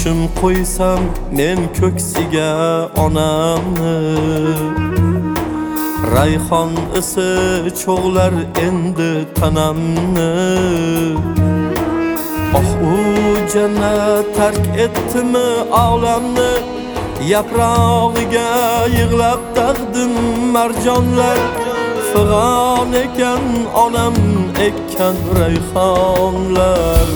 boshim qo'ysam men ko'ksiga onamni, rayhon isi cho'g'lar endi tanamni. U jannat tark etdimi olamni, yaprog'iga yig'lab taqdim marjonlar. Fig'on ekan onam ekkan rayhonlar.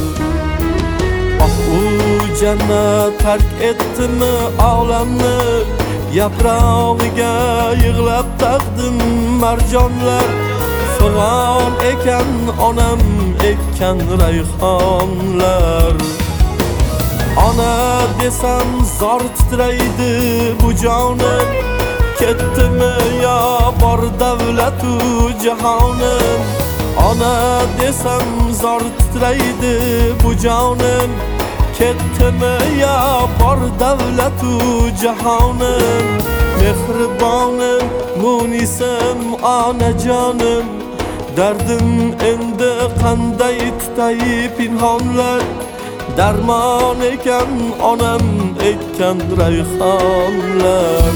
U jannat tark etdimi olamni, yaprog'iga yig'lab taqdim marjonlar. Fig'on ekan onam ekkan rayhonlar. Ona desam zor titraydi bu jonim, ketdimi yo bor davlatu jahonim. Ona desam zor titraydi bu jonim, ketdimi yo bor davlatu jahonim. Mehribonim, munisim, onajonim, dardim endi qanday tutay pinhonlar. Darmon ekan onam ekkan rayhonlar.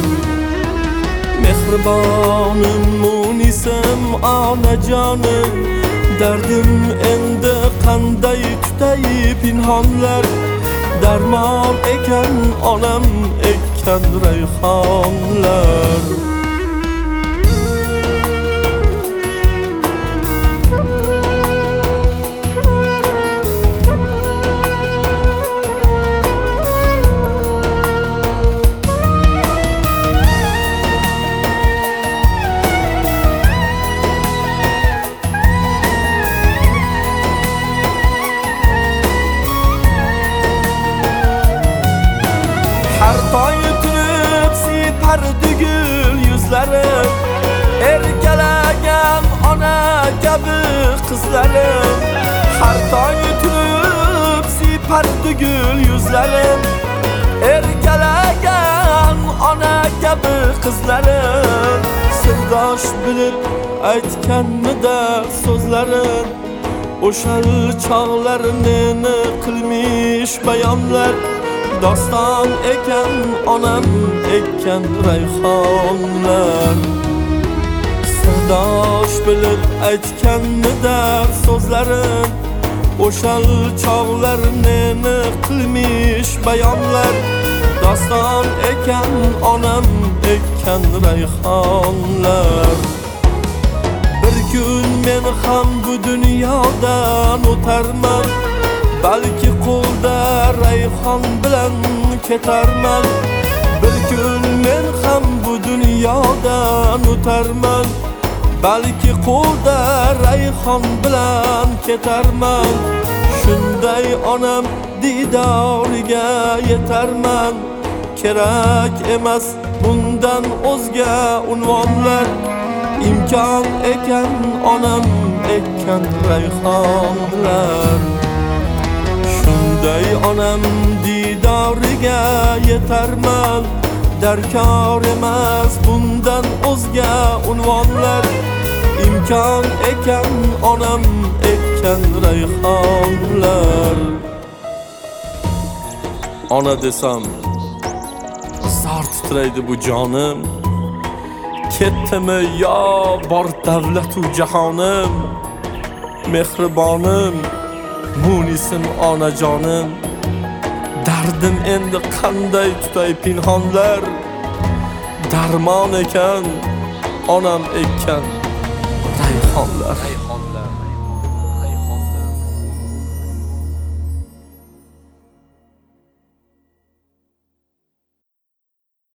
Mehribonim, munisim, onajonim, dardim endi qanday tutay pinhonlar. Darmon ekan onam ekkan rayhonlar. Har toy turib sipardi gul yuzlarim, erkalagan ona kabi qizlarim. Har toy turib sipardi gul yuzlarim, erkalagan ona kabi qizlarim. Sirdosh bilib aytganmida so'zlarim, o'shal chog'lar meni qilmish bayonlar. Doston ekan onam ekkan rayhonlar. Sirdosh bilib aytganmida so'zlarim, o'shal chog'lar meni qilmish bayonlar. Doston ekan onam ekkan rayhonlar. Bir kun men ham bu dunyodan o'tarman, balki qo'lda rayhon bilan ketarman. Bir kun men ham bu dunyodan o'tarman, balki qo'lda rayhon bilan ketarman. Shunday onam didoriga yetarman. Kerak emas bundan o'zga unvonlar, imkon ekan onam ekkan rayhonlar. Shunday onam didoriga yetarman, darkor emas bundan o'zga unvonlar, imkon ekan onam ekkan rayhonlar. Ona desam zor titraydi bu jonim, ketdimi yo bor davlatu jahonim. Mehribonim, munisim, onajonim, dardim endi qanday tutay pinhonlar. Darmon ekan onam ekkan rayhonlar.